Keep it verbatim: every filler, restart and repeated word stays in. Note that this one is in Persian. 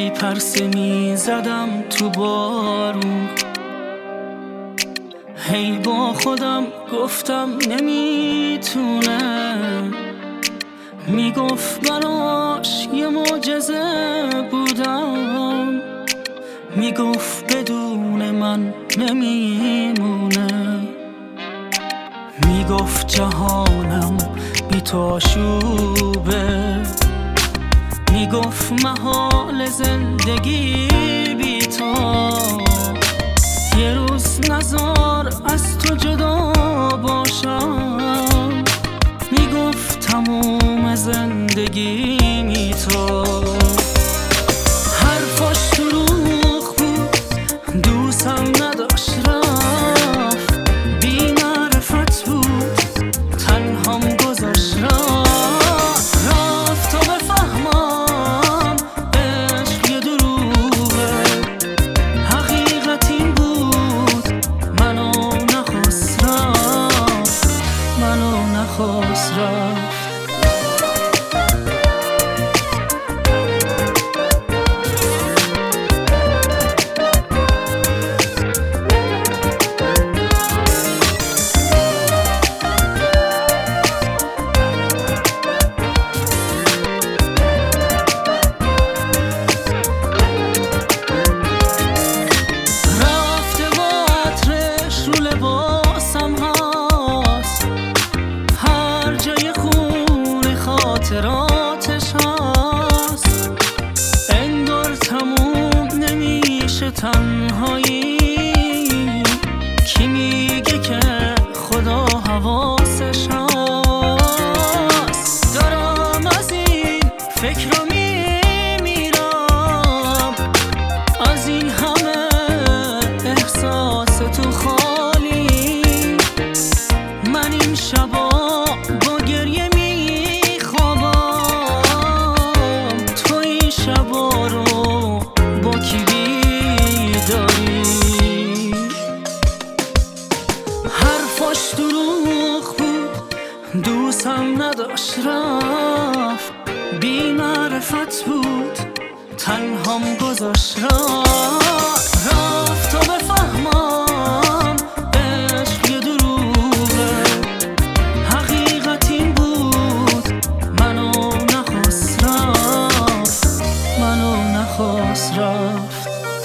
وقتی پرسه می زدم تو بارون، هی با خودم گفتم نمیتونه، میگفت براش یه معجزه بودم، میگفت بدون من نمیمونه، میگفت جهانم بی تو آشوبه، میگفت محال زندگی بی تو، یه روز نزار از تو جدا باشم، میگفت تموم زندگی می تو. حرفاش دروغ بود، دوستم نداشت رفت، بی معرفت بود تنهام گذاشت رفت، رفت تا بفهمم عشق یه دروغه، حقیقت این بود منو نخواست رفت، منو نخواست رفت. خاطراتش هست انگار تموم نمیشه تنهایی، کی میگه که خدا حواسش هست، دارم از این فکر رو میمیرم، از این همه احساس تو خالی، من این شبا با گریه حرفاش دروغ بود، دوستم نداشت رفت، بی معرفت بود تنهام گذاشت رفت، رفت تا بفهمم عشق یه دروغه، حقیقت این بود منو نخواست رفت، منو نخواست رفت.